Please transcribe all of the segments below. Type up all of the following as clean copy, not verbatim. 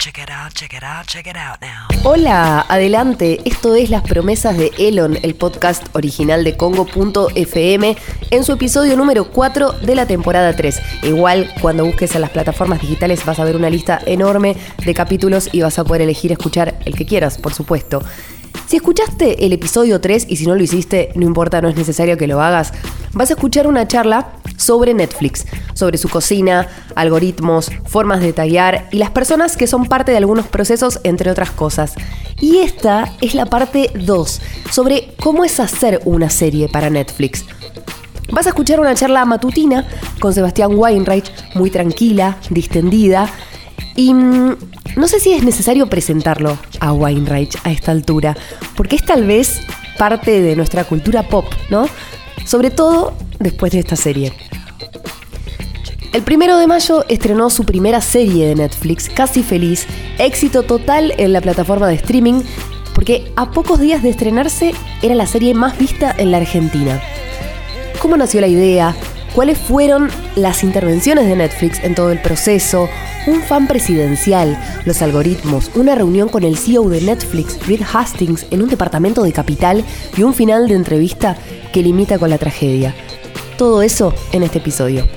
check it out, check it out, check it out now. Hola, adelante. Esto es Las Promesas de Elon, el podcast original de Congo.fm, en su episodio número 4 de la temporada 3. Igual, cuando busques en las plataformas digitales vas a ver una lista enorme de capítulos y vas a poder elegir escuchar el que quieras, por supuesto. Si escuchaste el episodio 3 y si no lo hiciste, no importa, no es necesario que lo hagas, vas a escuchar una charla sobre Netflix, sobre su cocina, algoritmos, formas de taggear y las personas que son parte de algunos procesos, entre otras cosas. Y esta es la parte 2, sobre cómo es hacer una serie para Netflix. Vas a escuchar una charla matutina con Sebastián Weinreich, muy tranquila, distendida, y no sé si es necesario presentarlo a Weinreich a esta altura, porque es tal vez parte de nuestra cultura pop, ¿no? Sobre todo después de esta serie. El 1 de mayo estrenó su primera serie de Netflix, Casi Feliz, éxito total en la plataforma de streaming, porque a pocos días de estrenarse era la serie más vista en la Argentina. ¿Cómo nació la idea? ¿Cuáles fueron las intervenciones de Netflix en todo el proceso? Un fan presidencial, los algoritmos, una reunión con el CEO de Netflix, Reed Hastings, en un departamento de Capital y un final de entrevista que limita con la tragedia. Todo eso en este episodio.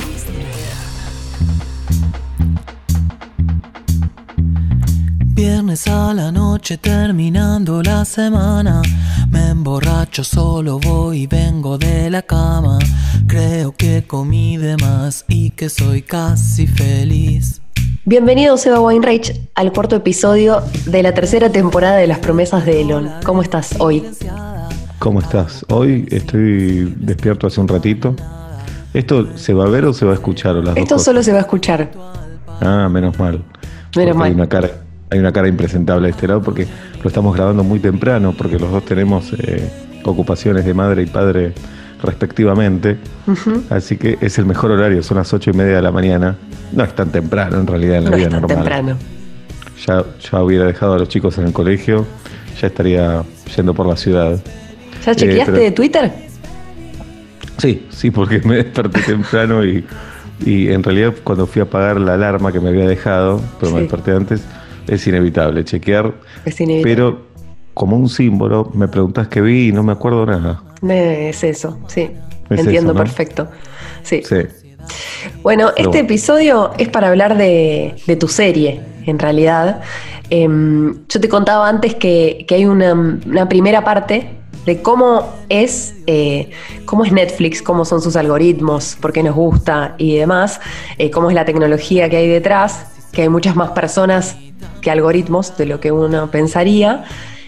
Viernes a la noche terminando la semana, me emborracho, solo voy y vengo de la cama. Creo que comí de más y que soy casi feliz. Bienvenido, Seba Weinreich, al cuarto episodio de la tercera temporada de Las Promesas de Elon. ¿Cómo estás hoy? ¿Cómo estás? Hoy estoy despierto hace un ratito. ¿Esto se va a ver o se va a escuchar? O las Esto dos solo cosas? se va a escuchar. Ah, menos mal. Menos mal. Hay una cara impresentable de este lado porque lo estamos grabando muy temprano, porque los dos tenemos ocupaciones de madre y padre respectivamente. Uh-huh. Así que es el mejor horario, son las 8:30 de la mañana. No es tan temprano en realidad en la vida normal. No es tan temprano. Ya hubiera dejado a los chicos en el colegio, ya estaría yendo por la ciudad. ¿Ya chequeaste de Twitter? Sí, porque me desperté temprano y en realidad cuando fui a apagar la alarma que me había dejado, pero me desperté antes, es inevitable chequear. Es inevitable. Pero como un símbolo, me preguntás qué vi y no me acuerdo nada. Es eso, sí. Es entiendo eso, ¿no? Perfecto. Sí. Bueno, Pero este episodio es para hablar de tu serie, en realidad. Yo te contaba antes que hay una primera parte de cómo es Netflix, cómo son sus algoritmos, por qué nos gusta y demás, cómo es la tecnología que hay detrás, que hay muchas más personas que algoritmos de lo que uno pensaría.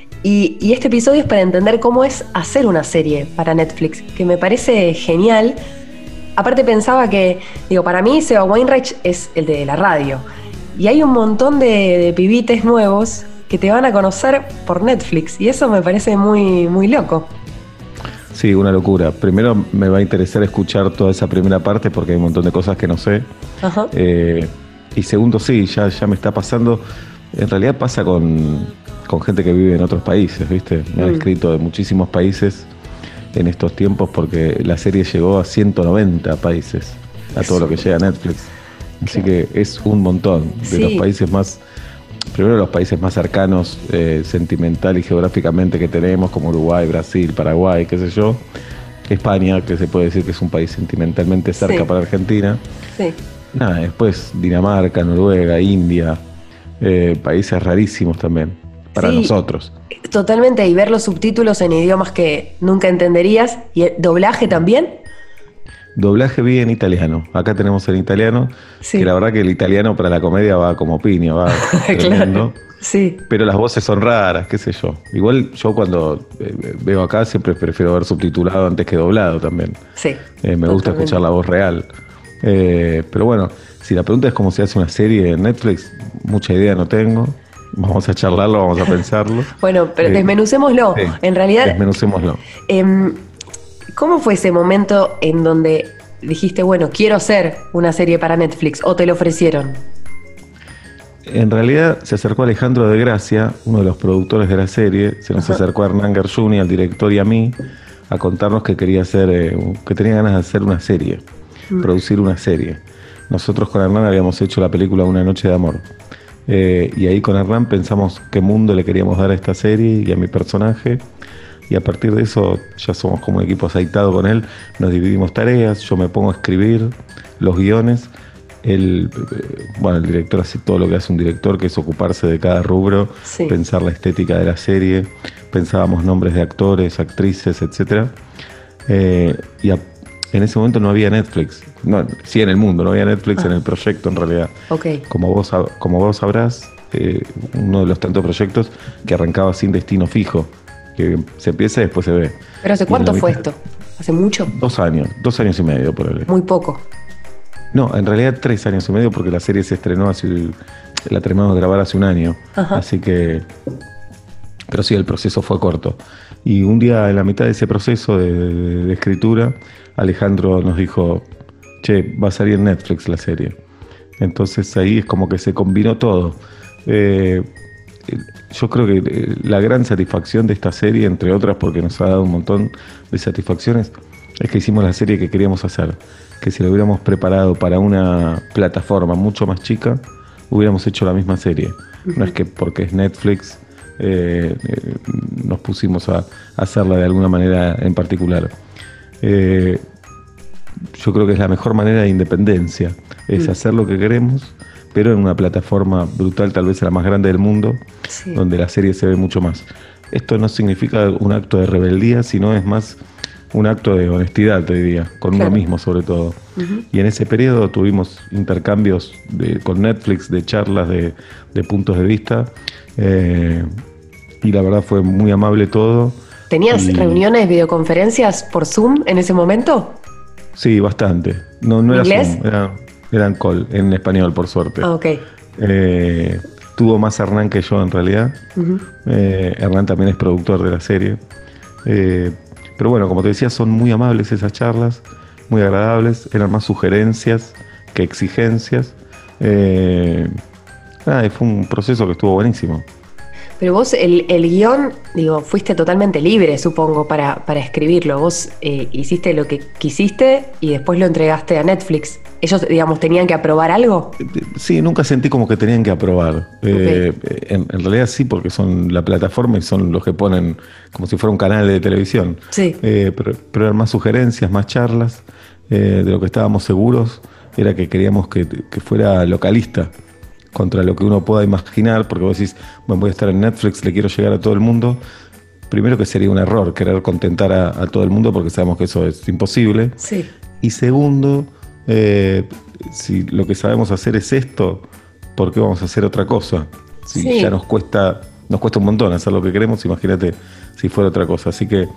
Y este episodio es para entender cómo es hacer una serie para Netflix, que me parece genial. Aparte pensaba que, para mí Seba Weinreich es el de la radio. Y hay un montón de pibites nuevos que te van a conocer por Netflix. Y eso me parece muy, muy loco. Sí, una locura. Primero me va a interesar escuchar toda esa primera parte porque hay un montón de cosas que no sé. Ajá. Y segundo, sí, ya me está pasando. En realidad pasa con gente que vive en otros países, ¿viste? Me han escrito de muchísimos países en estos tiempos porque la serie llegó a 190 países, a todo lo que llega a Netflix. Así que es un montón de los países más, primero los países más cercanos sentimental y geográficamente que tenemos, como Uruguay, Brasil, Paraguay, qué sé yo. España, que se puede decir que es un país sentimentalmente cerca para Argentina. Sí. Nada, después Dinamarca, Noruega, India, países rarísimos también, para nosotros. Totalmente, y ver los subtítulos en idiomas que nunca entenderías. ¿Y el doblaje también? Doblaje vi en italiano. Acá tenemos en italiano, que la verdad que el italiano para la comedia va como piña, va tremendo. Claro, sí. Pero las voces son raras, qué sé yo. Igual yo cuando veo acá siempre prefiero ver subtitulado antes que doblado también. Sí. Me gusta escuchar la voz real. Pero bueno, si la pregunta es cómo se hace una serie en Netflix, mucha idea no tengo. Vamos a charlarlo, vamos a pensarlo. Bueno, pero desmenucémoslo. Sí, en realidad, desmenucémoslo. ¿Cómo fue ese momento en donde dijiste, bueno, quiero hacer una serie para Netflix, o te lo ofrecieron? En realidad se acercó Alejandro de Gracia, uno de los productores de la serie, se nos acercó a Hernán Gershuni, al director, y a mí, a contarnos que quería hacer, que tenía ganas de hacer una serie, producir una serie. Nosotros con Hernán habíamos hecho la película Una noche de amor. Y ahí con Hernán pensamos qué mundo le queríamos dar a esta serie y a mi personaje. Y a partir de eso ya somos como un equipo aceitado con él. Nos dividimos tareas, yo me pongo a escribir los guiones. El director hace todo lo que hace un director, que es ocuparse de cada rubro, pensar la estética de la serie. Pensábamos nombres de actores, actrices, etc. En ese momento no había Netflix. No, sí, en el mundo, no había Netflix en el proyecto en realidad. Okay. Como vos sabrás, uno de los tantos proyectos que arrancaba sin destino fijo, que se empieza y después se ve. ¿Pero hace cuánto fue esto? ¿Hace mucho? 2 años y medio por ahí. Muy poco. No, en realidad 3 años y medio, porque la serie se estrenó la terminamos de grabar hace 1 año. Ajá. Así que... Pero sí, el proceso fue corto. Y un día, en la mitad de ese proceso de escritura, Alejandro nos dijo, che, va a salir en Netflix la serie. Entonces ahí es como que se combinó todo. Yo creo que la gran satisfacción de esta serie, entre otras porque nos ha dado un montón de satisfacciones, es que hicimos la serie que queríamos hacer. Que si lo hubiéramos preparado para una plataforma mucho más chica, hubiéramos hecho la misma serie. No es que porque es Netflix nos pusimos a hacerla de alguna manera en particular. Yo creo que es la mejor manera de independencia, es hacer lo que queremos, pero en una plataforma brutal, tal vez la más grande del mundo, donde la serie se ve mucho más. Esto no significa un acto de rebeldía, sino es más un acto de honestidad, te diría, con uno mismo sobre todo. Y en ese periodo tuvimos intercambios con Netflix, de charlas, de puntos de vista, y la verdad fue muy amable todo. ¿Tenías reuniones, videoconferencias por Zoom en ese momento? Sí, bastante. No era ¿inglés? Zoom, eran call, en español, por suerte. Ah, ok. Tuvo más Hernán que yo, en realidad. Hernán también es productor de la serie. Pero bueno, como te decía, son muy amables esas charlas, muy agradables. Eran más sugerencias que exigencias. Fue un proceso que estuvo buenísimo. Pero vos el guión, fuiste totalmente libre, supongo, para escribirlo. Vos hiciste lo que quisiste y después lo entregaste a Netflix. ¿Ellos, tenían que aprobar algo? Sí, nunca sentí como que tenían que aprobar. Okay. En realidad sí, porque son la plataforma y son los que ponen como si fuera un canal de televisión. Sí. Pero eran más sugerencias, más charlas. De lo que estábamos seguros era que queríamos que fuera localista contra lo que uno pueda imaginar, porque vos decís, bueno, voy a estar en Netflix, le quiero llegar a todo el mundo. Primero, que sería un error querer contentar a todo el mundo, porque sabemos que eso es imposible. Sí. Y segundo, si lo que sabemos hacer es esto, ¿por qué vamos a hacer otra cosa? Si ya nos cuesta un montón hacer lo que queremos, imagínate si fuera otra cosa. Así que,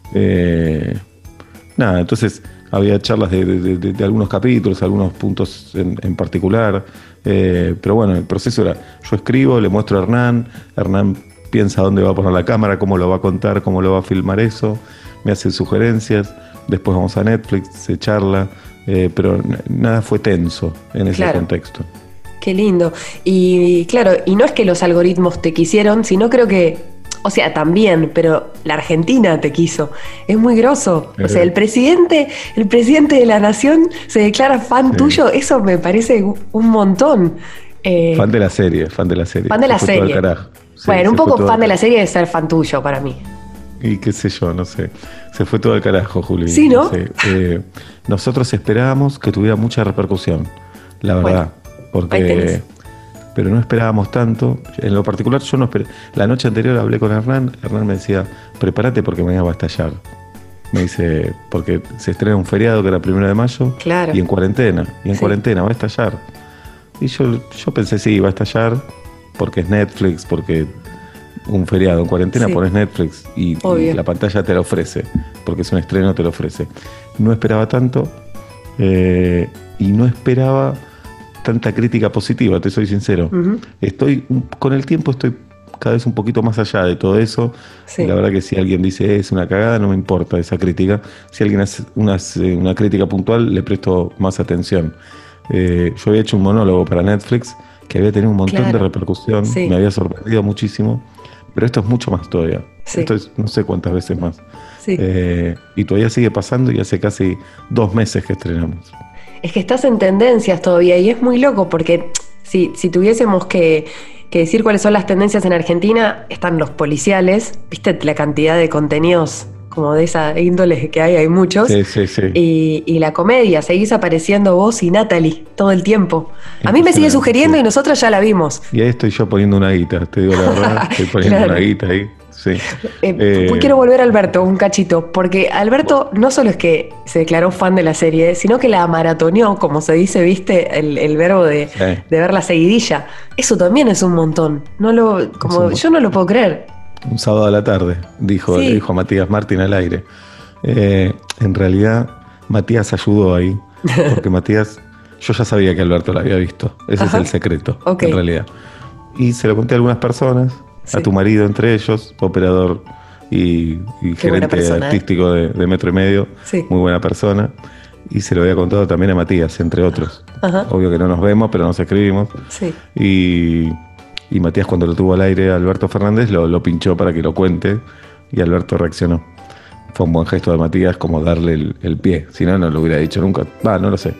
entonces había charlas de algunos capítulos, algunos puntos en particular. Pero bueno, el proceso era, yo escribo, le muestro a Hernán piensa dónde va a poner la cámara, cómo lo va a contar, cómo lo va a filmar eso, me hace sugerencias, después vamos a Netflix, se charla, pero nada fue tenso en ese contexto. Qué lindo. Y claro, y no es que los algoritmos te quisieron, sino creo que, también, pero la Argentina te quiso. Es muy groso. O sea, el presidente de la nación se declara fan tuyo. Eso me parece un montón. Fan de la serie. Fan de la serie. Todo el carajo. Bueno, un poco fan de la serie es ser fan tuyo para mí. Y qué sé yo, no sé. Se fue todo el carajo, Juli. Sí, ¿no? No sé. Nosotros esperábamos que tuviera mucha repercusión, la verdad. Porque... Pero no esperábamos tanto. En lo particular, yo no esperé. La noche anterior hablé con Hernán. Hernán me decía, prepárate porque mañana va a estallar. Me dice, porque se estrena un feriado que era el 1 de mayo. Claro. Y en cuarentena. Cuarentena va a estallar. Y yo pensé, sí, va a estallar porque es Netflix, porque un feriado en cuarentena pones Netflix y la pantalla te lo ofrece, porque es un estreno, te lo ofrece. No esperaba tanto y no esperaba tanta crítica positiva, te soy sincero. Con el tiempo estoy cada vez un poquito más allá de todo eso. Y la verdad que si alguien dice es una cagada, no me importa esa crítica. Si alguien hace una crítica puntual, le presto más atención. Yo había hecho un monólogo para Netflix que había tenido un montón de repercusión, me había sorprendido muchísimo, pero esto es mucho más todavía. Esto es no sé cuántas veces más. Y todavía sigue pasando y hace casi 2 meses que estrenamos. Es que estás en tendencias todavía y es muy loco porque Si tuviésemos que decir cuáles son las tendencias en Argentina, están los policiales, viste la cantidad de contenidos como de esa índole que hay muchos. Sí. Y la comedia, seguís apareciendo vos y Natalie todo el tiempo. A mí me sigue sugiriendo y nosotros ya la vimos. Y ahí estoy yo poniendo una guita, te digo la verdad, estoy poniendo una guita ahí. Sí. Quiero volver a Alberto un cachito, porque Alberto no solo es que se declaró fan de la serie, sino que la maratoneó, como se dice, viste, el verbo de ver la seguidilla. Eso también es un montón. Yo no lo puedo creer. Un sábado a la tarde, dijo Matías Martín al aire. En realidad, Matías ayudó ahí, porque Matías, yo ya sabía que Alberto la había visto. Ese es el secreto, en realidad. Y se lo conté a algunas personas, a tu marido entre ellos, operador y gerente artístico de Metro y Medio, muy buena persona. Y se lo había contado también a Matías, entre otros. Obvio que no nos vemos, pero nos escribimos. Y Matías, cuando lo tuvo al aire a Alberto Fernández, lo pinchó para que lo cuente y Alberto reaccionó. Fue un buen gesto de Matías, como darle el pie. Si no, no lo hubiera dicho nunca. No lo sé.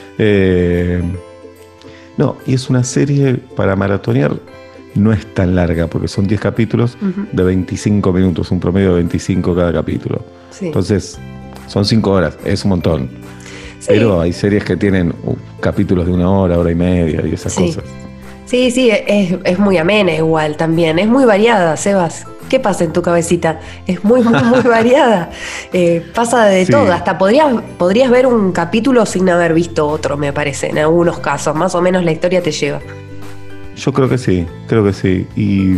No, y es una serie para maratonear. No es tan larga, porque son 10 capítulos de 25 minutos, un promedio de 25 cada capítulo. Entonces, son 5 horas, es un montón. Pero hay series que tienen capítulos de 1 hora, hora y media y esas cosas. Sí, es muy amena igual también, es muy variada, Sebas. ¿Qué pasa en tu cabecita? Es muy variada. Pasa de todo, hasta podrías ver un capítulo sin haber visto otro, me parece, en algunos casos, más o menos la historia te lleva. Yo creo que sí. Y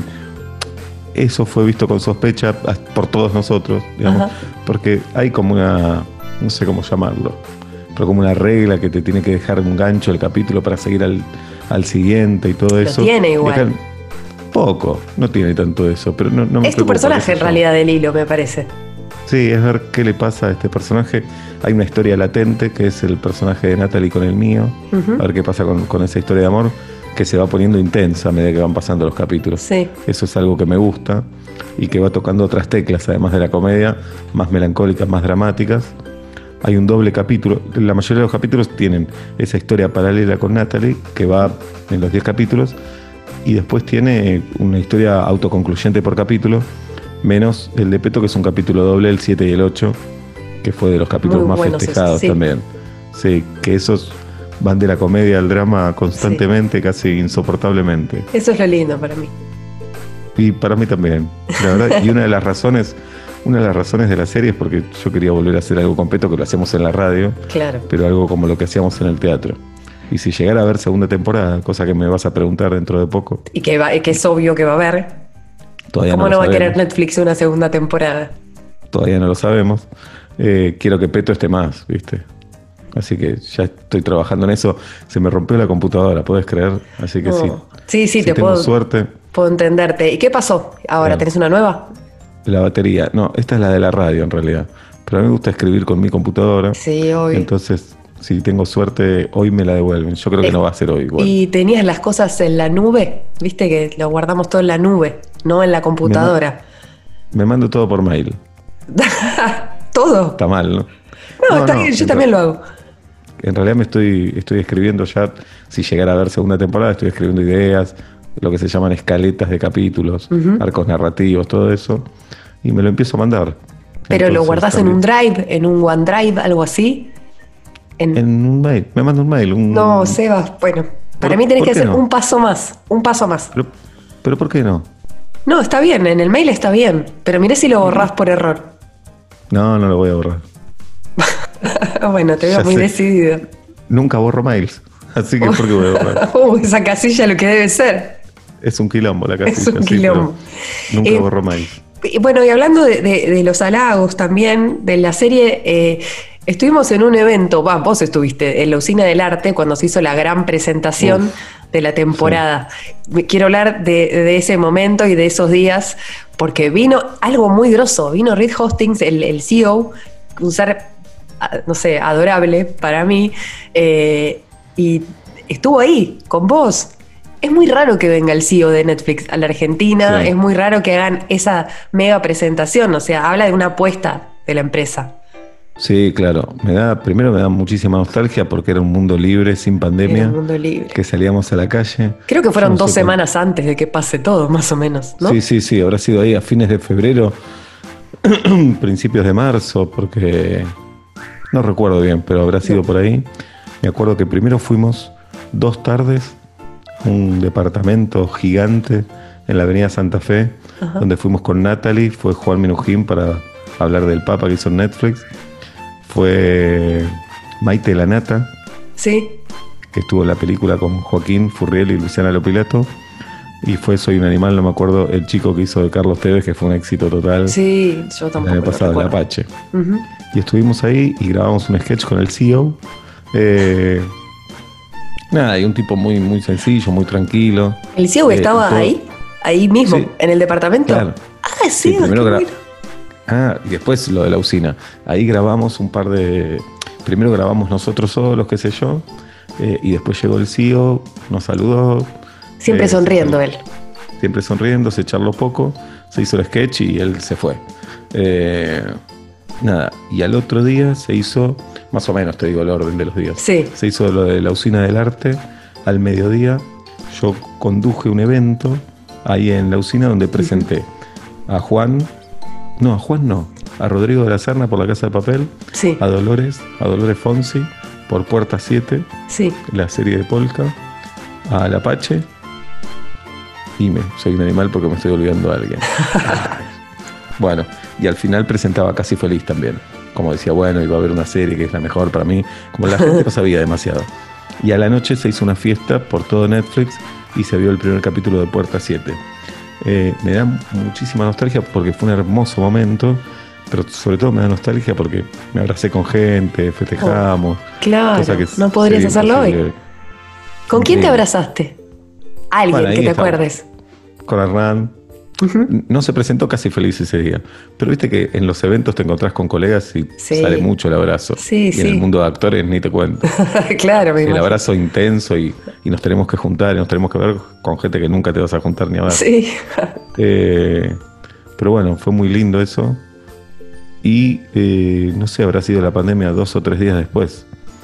eso fue visto con sospecha por todos nosotros, digamos, porque hay como una, no sé cómo llamarlo, pero como una regla que te tiene que dejar un gancho el capítulo para seguir al siguiente y todo eso. Lo tiene igual. Acá, poco, no tiene tanto eso, pero no me es tu personaje en realidad del hilo, me parece. Sí, es ver qué le pasa a este personaje. Hay una historia latente que es el personaje de Natalie con el mío, a ver qué pasa con esa historia de amor, que se va poniendo intensa a medida que van pasando los capítulos. Eso es algo que me gusta y que va tocando otras teclas, además de la comedia, más melancólicas, más dramáticas. Hay un doble capítulo. La mayoría de los capítulos tienen esa historia paralela con Natalie, que va en los 10 capítulos, y después tiene una historia autoconcluyente por capítulo, menos el de Peto, que es un capítulo doble, el 7 y el 8, que fue de los capítulos más festejados también. Sí, que esos van de la comedia al drama constantemente, casi insoportablemente. Eso es lo lindo para mí. Y para mí también, la verdad. Y una de las razones de la serie es porque yo quería volver a hacer algo con Peto, que lo hacemos en la radio, pero algo como lo que hacíamos en el teatro. Y si llegara a haber segunda temporada, cosa que me vas a preguntar dentro de poco. Y que es obvio que va a haber. Todavía ¿Cómo no va a querer Netflix una segunda temporada? Todavía no lo sabemos. Quiero que Peto esté más, ¿viste? Así que ya estoy trabajando en eso. Se me rompió la computadora, ¿puedes creer? Así que sí, si te tengo puedo, suerte. Puedo entenderte. ¿Y qué pasó? ¿Ahora tenés una nueva? La batería. No, esta es la de la radio en realidad. Pero a mí me gusta escribir con mi computadora. Sí, obvio. Entonces, si tengo suerte, hoy me la devuelven. Yo creo que no va a ser hoy igual. ¿Y tenías las cosas en la nube? Viste que lo guardamos todo en la nube, no en la computadora. Me mando todo por mail. ¿Todo? Está mal, ¿no? No, está bien, yo también lo hago. En realidad me estoy escribiendo ya, si llegara a haber segunda temporada, estoy escribiendo ideas, lo que se llaman escaletas de capítulos, arcos narrativos, todo eso, y me lo empiezo a mandar. ¿Pero lo guardás en un Drive, en un OneDrive, algo así? En un mail, me mando un mail. No, Sebas, bueno, para mí tenés que hacer un paso más. ¿Pero por qué no? No, está bien, en el mail está bien, pero mirá si lo borrás por error. No lo voy a borrar. Bueno, te veo muy decidido. Nunca borro mails, así que ¿por qué voy a borrar? Esa casilla lo que debe ser. Es un quilombo la casilla. Es un quilombo. Nunca borro mails. Bueno, y hablando de los halagos también, de la serie, estuvimos en un evento, vos estuviste en la Usina del Arte cuando se hizo la gran presentación de la temporada. Quiero hablar de ese momento y de esos días, porque vino algo muy grosso, vino Reed Hastings, el CEO, un ser, no sé, adorable para mí, y estuvo ahí con vos. Es muy raro que venga el CEO de Netflix a la Argentina, es muy raro que hagan esa mega presentación, o sea, habla de una apuesta de la empresa. Sí, claro. Primero me da muchísima nostalgia porque era un mundo libre, sin pandemia. Era un mundo libre. Que salíamos a la calle. Creo que fueron 2 semanas antes de que pase todo, más o menos, ¿no? Sí. Habrá sido ahí a fines de febrero, principios de marzo, porque no recuerdo bien, pero habrá sido por ahí. Me acuerdo que primero fuimos 2 tardes a un departamento gigante en la avenida Santa Fe, donde fuimos con Natalie, fue Juan Minujín para hablar del Papa que hizo en Netflix. Fue Maite Lanata, sí, que estuvo en la película con Joaquín Furriel y Luciana Lopilato. Y fue Soy un animal, no me acuerdo, el chico que hizo de Carlos Tevez, que fue un éxito total. Sí, yo tampoco. El año pasado, el Apache. Y estuvimos ahí y grabamos un sketch con el CEO. Y un tipo muy, muy sencillo, muy tranquilo. ¿El CEO estaba ahí mismo, sí, en el departamento? Claro. Sí, primero y después lo de la usina. Ahí grabamos primero grabamos nosotros solos, qué sé yo, y después llegó el CEO, nos saludó. Siempre sonriendo él. Siempre sonriendo, se charló poco, se hizo el sketch y él se fue. Y al otro día se hizo, más o menos te digo el orden de los días. Sí. Se hizo lo de la usina del arte. Al mediodía yo conduje un evento ahí en la usina donde presenté a Rodrigo de la Serna por La Casa de Papel, sí, a Dolores Fonsi por Puerta 7, sí, la serie de Polka, al Apache y Soy un animal porque me estoy olvidando a alguien. Bueno, y al final presentaba Casi Feliz también, como decía, bueno, iba a haber una serie que es la mejor para mí, como la gente no sabía demasiado. Y a la noche se hizo una fiesta por todo Netflix y se vio el primer capítulo de Puerta 7. Me da muchísima nostalgia porque fue un hermoso momento, pero sobre todo me da nostalgia porque me abracé con gente, festejamos. Claro, no podrías hacerlo hoy. ¿Con quién te abrazaste? Alguien que te acuerdes. Con Hernán. No se presentó Casi Feliz ese día, pero viste que en los eventos te encontrás con colegas y sale mucho el abrazo. Sí, y en el mundo de actores ni te cuento. Claro, el abrazo intenso y nos tenemos que juntar y nos tenemos que ver con gente que nunca te vas a juntar ni a ver. Sí. Pero bueno, fue muy lindo eso. Y no sé, habrá sido la pandemia 2 o 3 días después.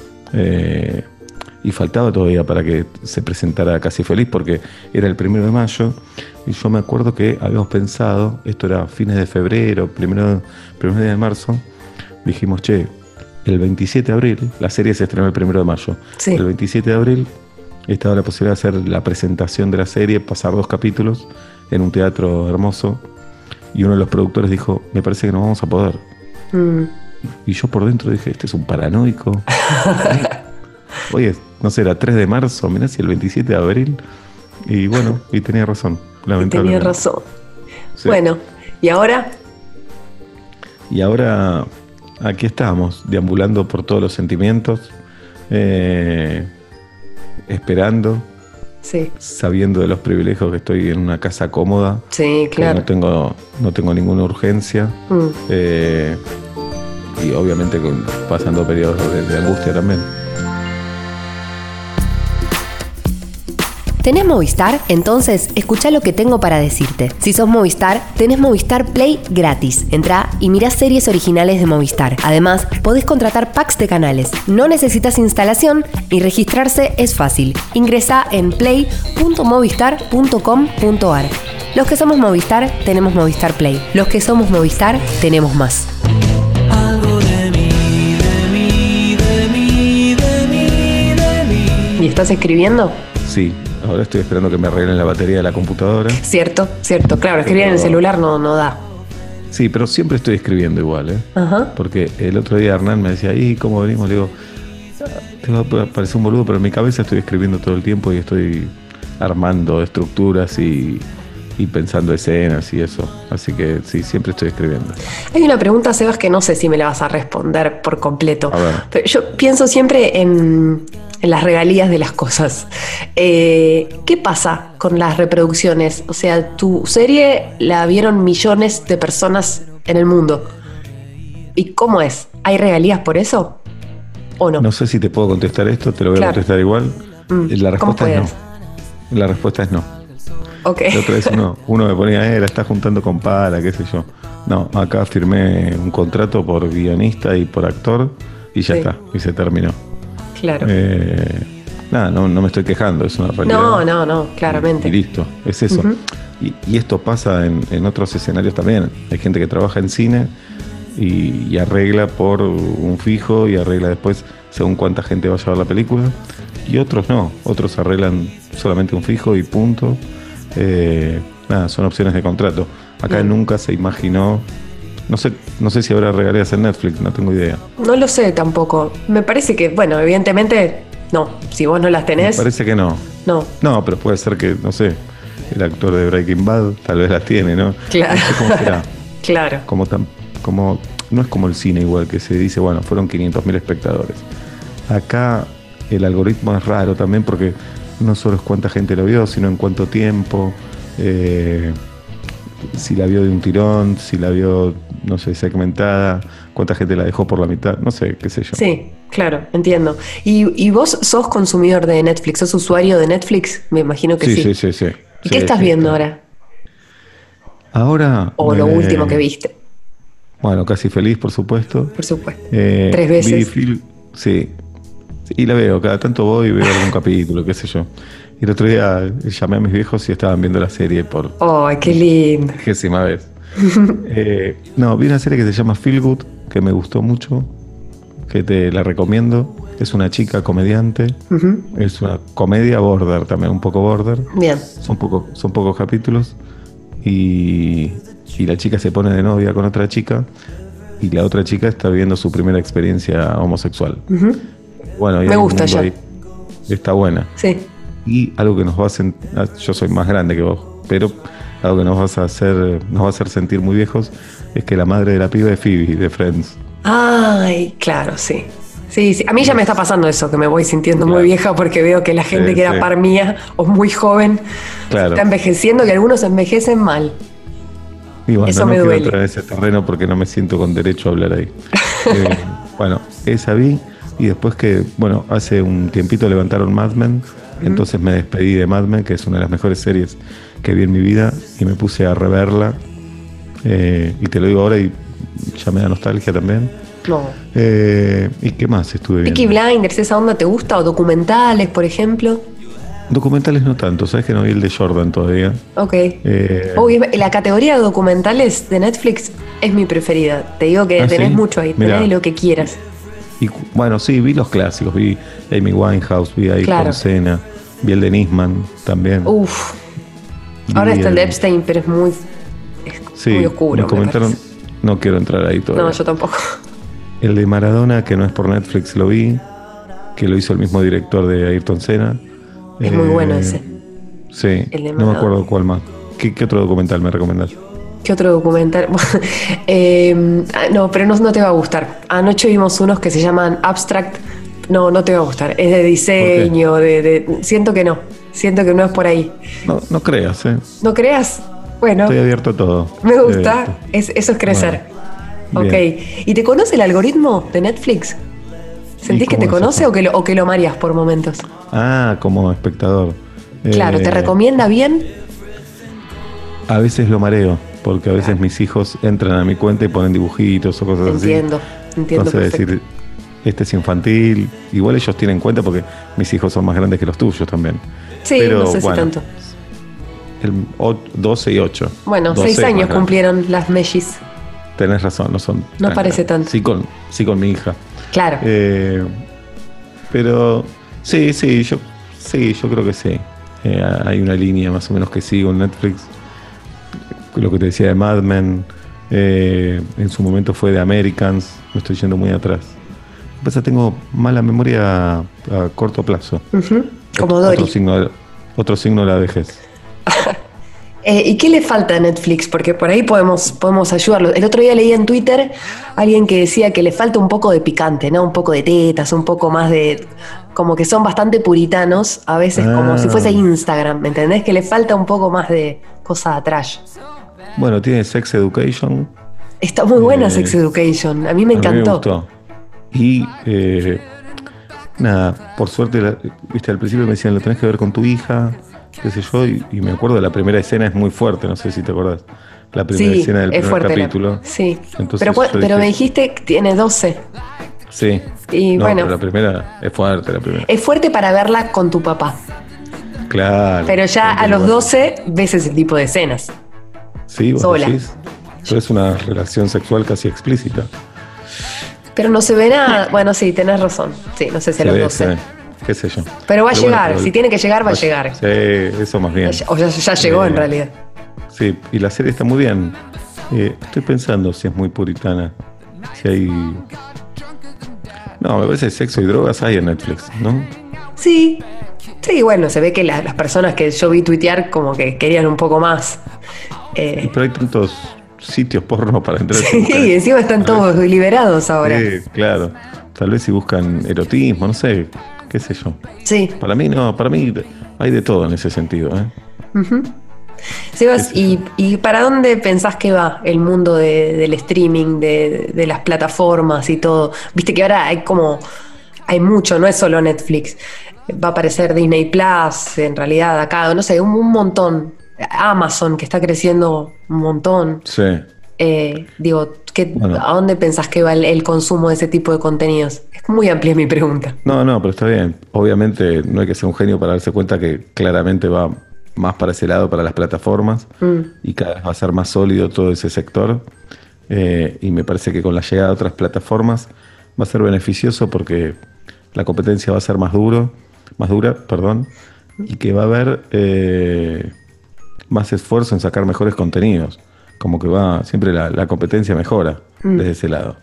Y faltaba todavía para que se presentara Casi Feliz porque era el 1 de mayo y yo me acuerdo que habíamos pensado, esto era fines de febrero, primer día de marzo, dijimos, el 27 de abril, la serie se estrenó el 1 de mayo, sí, el 27 de abril estaba la posibilidad de hacer la presentación de la serie, pasar 2 capítulos en un teatro hermoso y uno de los productores dijo, me parece que no vamos a poder. Y yo por dentro dije, este es un paranoico. Oye, no sé, era 3 de marzo, mirá si el 27 de abril. Y bueno, y tenía razón, lamentablemente. Tenía razón. Sí. Bueno, ¿y ahora? Y ahora aquí estamos, deambulando por todos los sentimientos, esperando, sí, sabiendo de los privilegios que estoy en una casa cómoda. Sí, claro. No tengo ninguna urgencia. Y obviamente pasando periodos de angustia también. ¿Tenés Movistar? Entonces, escuchá lo que tengo para decirte. Si sos Movistar, tenés Movistar Play gratis. Entrá y mirá series originales de Movistar. Además, podés contratar packs de canales. No necesitas instalación y registrarse es fácil. Ingresá en play.movistar.com.ar. Los que somos Movistar, tenemos Movistar Play. Los que somos Movistar, tenemos más. Algo de mí. ¿Y estás escribiendo? Sí. Ahora estoy esperando que me arreglen la batería de la computadora. Cierto. Claro, escribir en el celular no da. Sí, pero siempre estoy escribiendo igual, Porque el otro día Hernán me decía, ¿y cómo venimos? Le digo, te va a parecer un boludo, pero en mi cabeza estoy escribiendo todo el tiempo y estoy armando estructuras y pensando escenas y eso. Así que sí, siempre estoy escribiendo. Hay una pregunta, Sebas, que no sé si me la vas a responder por completo. A ver. Pero yo pienso siempre en las regalías de las cosas. ¿Qué pasa con las reproducciones? O sea, tu serie la vieron millones de personas en el mundo. ¿Y cómo es? ¿Hay regalías por eso? ¿O no? No sé si te puedo contestar esto, te lo voy a contestar igual. La respuesta es no. La respuesta es no. Okay. La otra vez uno me ponía, la está juntando con pala, qué sé yo. No, acá firmé un contrato por guionista y por actor y ya está, y se terminó. Claro. Nada, no me estoy quejando, es una realidad. No, claramente. Y listo, es eso. Y esto pasa en otros escenarios también. Hay gente que trabaja en cine y arregla por un fijo y arregla después según cuánta gente va a llevar la película. Y otros no, otros arreglan solamente un fijo y punto. Nada, son opciones de contrato. Acá nunca se imaginó. No sé si habrá regalías en Netflix, no tengo idea. No lo sé tampoco. Me parece que, bueno, evidentemente, no. Si vos no las tenés. Me parece que no. No, pero puede ser que, no sé, el actor de Breaking Bad tal vez las tiene, ¿no? Claro. No sé cómo será. Claro. No es como el cine igual, que se dice, bueno, fueron 500.000 espectadores. Acá el algoritmo es raro también porque no solo es cuánta gente lo vio, sino en cuánto tiempo, si la vio de un tirón, si la vio, no sé, segmentada, cuánta gente la dejó por la mitad, no sé, qué sé yo. Sí, claro, entiendo. ¿Y vos sos consumidor de Netflix? ¿Sos usuario de Netflix? Me imagino que sí. Sí. ¿Y qué estás viendo ahora? Ahora... ¿O lo último que viste? Bueno, Casi Feliz, por supuesto. Por supuesto. 3 veces. Sí. Y la veo, cada tanto voy y veo algún capítulo, qué sé yo. Y el otro día llamé a mis viejos y estaban viendo la serie por... ¡Ay, qué lindo! 30ª vez. Vi una serie que se llama Feel Good, que me gustó mucho, que te la recomiendo. Es una chica comediante. Es una comedia border también, un poco border. Bien. Son pocos capítulos. Y la chica se pone de novia con otra chica y la otra chica está viviendo su primera experiencia homosexual. Bueno, y me gusta ya. Está buena. Sí. Y algo que nos va a yo soy más grande que vos, pero algo que nos va a hacer sentir muy viejos es que la madre de la piba es Phoebe, de Friends. Ay, claro, sí. Sí. A mí ya me está pasando eso, que me voy sintiendo muy vieja porque veo que la gente que era par mía o muy joven está envejeciendo, que algunos envejecen mal. Y bueno, eso no me quiero duele. entrar en ese terreno porque no me siento con derecho a hablar ahí. Bueno, esa vi y después que, bueno, hace un tiempito levantaron Mad Men, entonces me despedí de Mad Men, que es una de las mejores series que vi en mi vida y me puse a reverla y te lo digo ahora y ya me da nostalgia también. No. ¿Y qué más estuve viendo? Peaky Blinders, ¿esa onda te gusta? ¿O documentales, por ejemplo? Documentales no tanto, sabes que no vi el de Jordan todavía. Ok. La categoría de documentales de Netflix es mi preferida. Te digo que tenés mucho ahí, tenés lo que quieras. Y bueno, sí, vi los clásicos, vi Amy Winehouse, vi ahí con Senna, vi el de Nisman también. Uf. Ahora está el de Epstein, pero es muy oscuro. Me comentaron, no quiero entrar ahí todavía. No, yo tampoco. El de Maradona, que no es por Netflix, lo vi, que lo hizo el mismo director de Ayrton Senna. Es muy bueno ese. Sí, no me acuerdo cuál más. ¿Qué otro documental me recomendás? ¿Qué otro documental? No, pero no te va a gustar. Anoche vimos unos que se llaman Abstract. No te va a gustar. Es de diseño, siento que no. Siento que no es por ahí. No creas, ¿No creas? Bueno. Estoy abierto a todo. Me gusta. Eso es crecer. Bueno, ok. ¿Y te conoce el algoritmo de Netflix? ¿Sentís que te conoce o que lo mareas por momentos? Como espectador. Claro, ¿te recomienda bien? A veces lo mareo, porque a veces mis hijos entran a mi cuenta y ponen dibujitos o cosas Entiendo así. Entonces decir, este es infantil. Igual ellos tienen cuenta porque mis hijos son más grandes que los tuyos también. Sí, pero, no sé si tanto. 12 y 8. Bueno, 6 años cumplieron las mellis. Tenés razón, no son. No parece tanto. Sí con mi hija. Claro. Pero sí, yo creo que sí. Hay una línea más o menos que sigo en Netflix. Lo que te decía de Mad Men, en su momento fue de Americans, me estoy yendo muy atrás. Pasa, tengo mala memoria a corto plazo. Como Dory. Otro signo de la vejez. ¿Y qué le falta a Netflix? Porque por ahí podemos ayudarlo. El otro día leí en Twitter a alguien que decía que le falta un poco de picante, ¿no? Un poco de tetas, un poco más de... Como que son bastante puritanos, a veces como si fuese Instagram, ¿me entendés? Que le falta un poco más de cosa trash. Bueno, tiene Sex Education. Está muy buena Sex Education, a mí me encantó. Me gustó. Y nada, por suerte, viste, al principio me decían, lo tenés que ver con tu hija, qué sé yo, y me acuerdo de la primera escena, es muy fuerte, no sé si te acordás. la primera escena del primer fuerte capítulo. Sí, Entonces pero me dijiste que tiene 12. Sí, y no, bueno, pero la primera es fuerte, la primera. Es fuerte para verla con tu papá. Claro. Pero ya a los 12 ves ese tipo de escenas. Sí, vos sola. decís. Pero es una relación sexual casi explícita. Pero no se ve nada. Bueno, sí, tenés razón. Sí, no sé si a los 12. Se ve, qué sé yo. Pero va a llegar. Bueno, si tiene que llegar, va a llegar. Sí, eso más bien. O ya llegó en realidad. Sí, y la serie está muy bien. Estoy pensando si es muy puritana. Si hay... No, me parece que sexo y drogas hay en Netflix, ¿no? Sí. Sí, bueno, se ve que las personas que yo vi tuitear como que querían un poco más. Pero hay tantos sitios porno para entrar. Sí, encima están todos liberados ahora. Sí, claro. Tal vez si buscan erotismo, no sé, qué sé yo. Sí. Para mí no, para mí hay de todo en ese sentido, ¿eh? Uh-huh. Sebas, ¿y para dónde pensás que va el mundo del streaming, de las plataformas y todo? Viste que ahora hay mucho, no es solo Netflix. Va a aparecer Disney Plus, en realidad acá, no sé, un montón. Amazon, que está creciendo un montón. Sí. Digo, Bueno. ¿a dónde pensás que va el consumo de ese tipo de contenidos? Es muy amplia mi pregunta. No, pero está bien. Obviamente no hay que ser un genio para darse cuenta que claramente va más para ese lado, para las plataformas, y cada vez va a ser más sólido todo ese sector. Y me parece que con la llegada de otras plataformas va a ser beneficioso porque la competencia va a ser más dura, y que va a haber más esfuerzo en sacar mejores contenidos. Como que siempre la competencia mejora desde ese lado.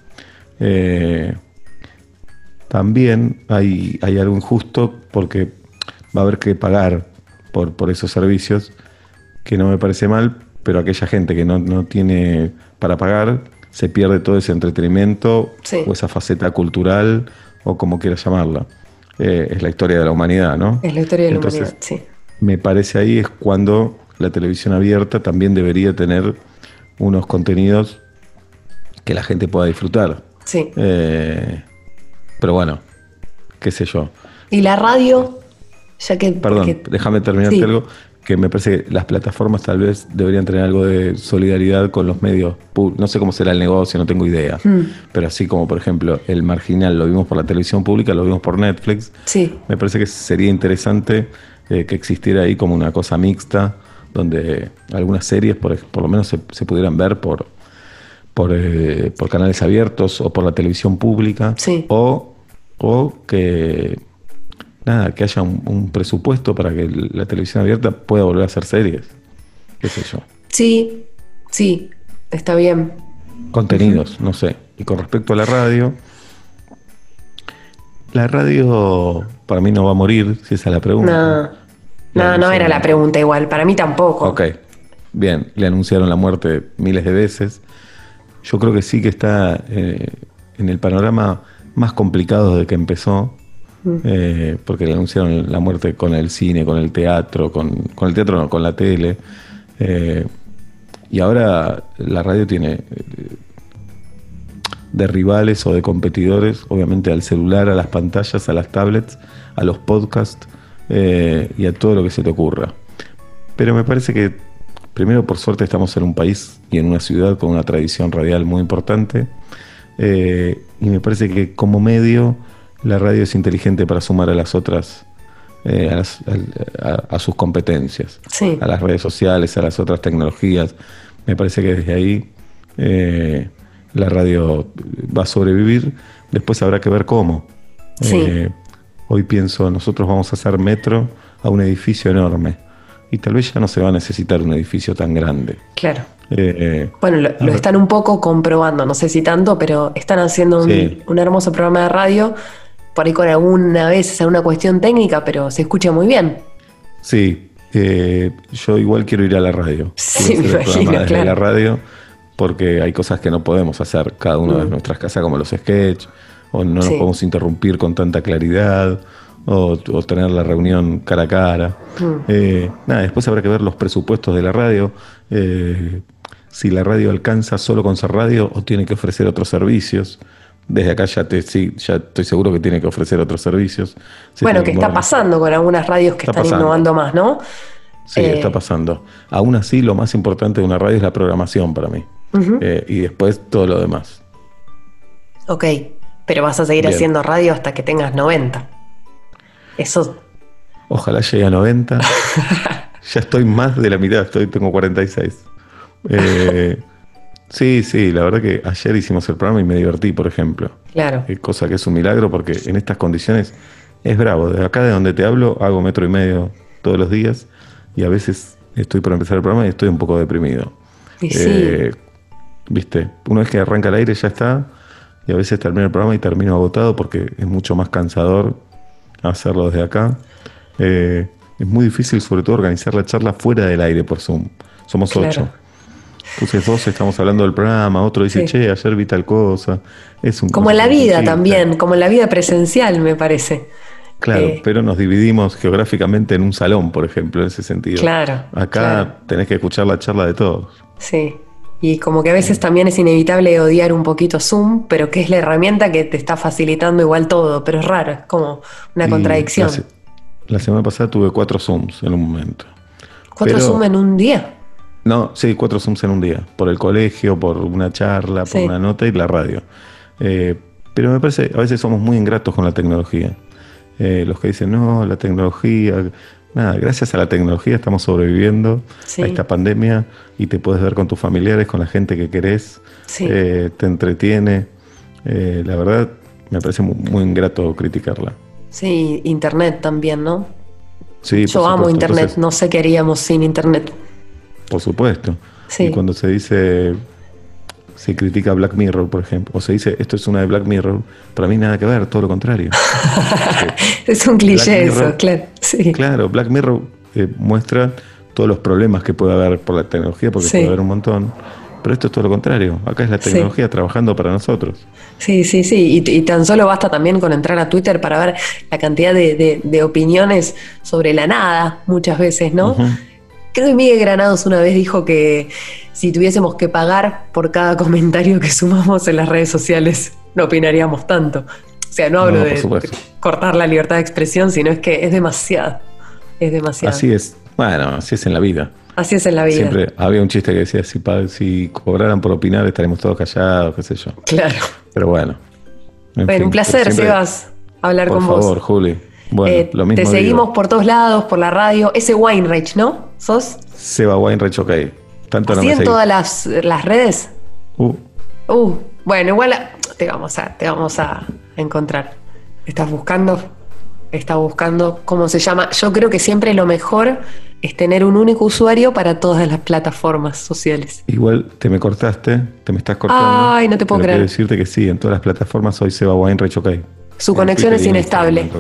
También hay algo injusto porque va a haber que pagar por esos servicios, que no me parece mal, pero aquella gente que no tiene para pagar se pierde todo ese entretenimiento, sí, o esa faceta cultural, o como quieras llamarla. Es la historia de la humanidad, ¿no? Es la historia de la Entonces, humanidad, sí. Me parece ahí es cuando la televisión abierta también debería tener unos contenidos que la gente pueda disfrutar. Sí. Pero bueno, qué sé yo. ¿Y la radio? Ya que... Perdón, déjame terminarte sí. algo, que me parece que las plataformas tal vez deberían tener algo de solidaridad con los medios públicos. No sé cómo será el negocio, no tengo idea. Pero así como, por ejemplo, El Marginal lo vimos por la televisión pública, lo vimos por Netflix. Sí. Me parece que sería interesante que existiera ahí como una cosa mixta, donde algunas series, por lo menos, se pudieran ver por canales abiertos o por la televisión pública. Sí. O que... Nada, que haya un presupuesto para que la televisión abierta pueda volver a hacer series. ¿Qué sé yo? Sí, está bien. Contenidos, no sé. Y con respecto a la radio para mí no va a morir, si esa es la pregunta. No era la pregunta igual, para mí tampoco. Ok, bien, le anunciaron la muerte miles de veces. Yo creo que sí que está en el panorama más complicado desde que empezó. Porque le anunciaron la muerte con el cine, con el teatro, con el teatro no, con la tele, y ahora la radio tiene de rivales o de competidores, obviamente, al celular, a las pantallas, a las tablets, a los podcasts y a todo lo que se te ocurra. Pero me parece que primero, por suerte, estamos en un país y en una ciudad con una tradición radial muy importante, y me parece que como medio la radio es inteligente para sumar a las otras, a sus competencias, sí, a las redes sociales, a las otras tecnologías. Me parece que desde ahí la radio va a sobrevivir. Después habrá que ver cómo. Sí. Hoy pienso, nosotros vamos a hacer metro a un edificio enorme y tal vez ya no se va a necesitar un edificio tan grande. Claro. Bueno, lo están un poco comprobando, no sé si tanto, pero están haciendo un hermoso programa de radio, por ahí con alguna cuestión técnica, pero se escucha muy bien. Sí, yo igual quiero ir a la radio. Sí, quiero me imagino, claro. La radio, porque hay cosas que no podemos hacer cada uno de nuestras casas, como los sketches, o no nos podemos interrumpir con tanta claridad, o tener la reunión cara a cara. Después habrá que ver los presupuestos de la radio, si la radio alcanza solo con ser radio o tiene que ofrecer otros servicios. Desde acá ya estoy seguro que tiene que ofrecer otros servicios. Bueno, que está pasando con algunas radios que están innovando más, ¿no? Sí, está pasando. Aún así, lo más importante de una radio es la programación para mí. Y después todo lo demás. Ok, pero vas a seguir haciendo radio hasta que tengas 90. Eso... Ojalá llegue a 90. Ya estoy más de la mitad, tengo 46. Sí, la verdad que ayer hicimos el programa y me divertí, por ejemplo. Claro. Cosa que es un milagro porque en estas condiciones es bravo. De acá de donde te hablo hago 1,5 metros todos los días y a veces estoy por empezar el programa y estoy un poco deprimido. Y sí. Viste, una vez que arranca el aire ya está y a veces termino el programa y termino agotado porque es mucho más cansador hacerlo desde acá. Es muy difícil sobre todo organizar la charla fuera del aire por Zoom. Somos 8. Entonces 2 estamos hablando del programa, otro dice, che, ayer vi tal cosa. Es un como en la vida también, como en la vida presencial me parece. Claro, pero nos dividimos geográficamente en un salón, por ejemplo, en ese sentido. Claro. Acá tenés que escuchar la charla de todos. Sí, y como que a veces también es inevitable odiar un poquito Zoom, pero que es la herramienta que te está facilitando igual todo, pero es raro, es como una contradicción. La semana pasada tuve 4 Zooms en un momento. ¿4 Zooms en un día? No, sí, 4 Zooms en un día. Por el colegio, por una charla, por una nota y la radio. Pero me parece, a veces somos muy ingratos con la tecnología. Los que dicen, no, la tecnología... Nada, gracias a la tecnología estamos sobreviviendo a esta pandemia y te puedes ver con tus familiares, con la gente que querés, te entretiene. La verdad, me parece muy ingrato criticarla. Sí, internet también, ¿no? Sí, yo amo internet. Entonces, no sé qué haríamos sin internet. Por supuesto. Sí. Y cuando se critica Black Mirror, por ejemplo, o se dice esto es una de Black Mirror, para mí nada que ver, todo lo contrario. Es un cliché eso, claro. Sí. Claro, Black Mirror muestra todos los problemas que puede haber por la tecnología, porque puede haber un montón. Pero esto es todo lo contrario. Acá es la tecnología trabajando para nosotros. Sí. Y tan solo basta también con entrar a Twitter para ver la cantidad de opiniones sobre la nada, muchas veces, ¿no? Creo que Miguel Granados una vez dijo que si tuviésemos que pagar por cada comentario que sumamos en las redes sociales, no opinaríamos tanto. O sea, no hablo de cortar la libertad de expresión, sino es que es demasiado. Es demasiado. Así es. Bueno, así es en la vida. Así es en la vida. Siempre había un chiste que decía, si cobraran por opinar estaremos todos callados, qué sé yo. Claro. Pero bueno. Bueno, un placer, Sebas, hablar con vos. Por favor, Juli. Bueno, lo mismo te seguimos por todos lados, por la radio. Ese Weinreich, ¿no? ¿Sos? Seba Weinreich, ok. Tanto ¿Así no me en todas las redes? Bueno, igual te vamos a encontrar. ¿Estás buscando cómo se llama? Yo creo que siempre lo mejor es tener un único usuario para todas las plataformas sociales. Igual te me estás cortando. Ay, no te puedo creer. Quiero decirte que sí, en todas las plataformas soy Seba Weinreich, ok. Su conexión es inestable.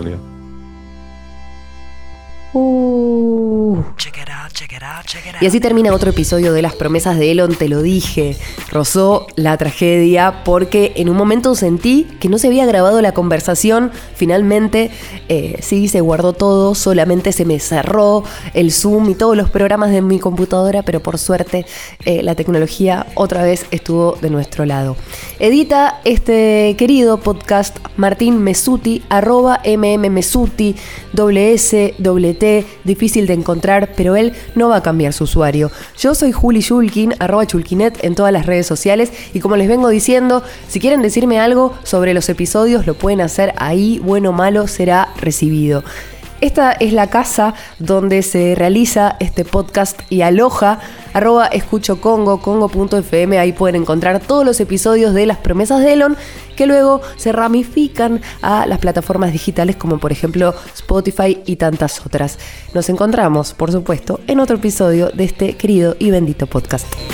Check it out, check it out, check it out. Y así termina otro episodio de Las Promesas de Elon, te lo dije. Rozó la tragedia porque en un momento sentí que no se había grabado la conversación. Finalmente, sí, se guardó todo, solamente se me cerró el Zoom y todos los programas de mi computadora, pero por suerte la tecnología otra vez estuvo de nuestro lado. Edita este querido podcast Martín Mesuti, @mmmesuti, S, difícil de encontrar, pero él no va a cambiar su usuario. Yo soy Juli Chulkin, @Chulkinet en todas las redes sociales, y como les vengo diciendo, si quieren decirme algo sobre los episodios, lo pueden hacer ahí, bueno o malo, será recibido. Esta es la casa donde se realiza este podcast y aloja @escuchocongo, congo.fm. Ahí pueden encontrar todos los episodios de Las Promesas de Elon, que luego se ramifican a las plataformas digitales como por ejemplo Spotify y tantas otras. Nos encontramos, por supuesto, en otro episodio de este querido y bendito podcast.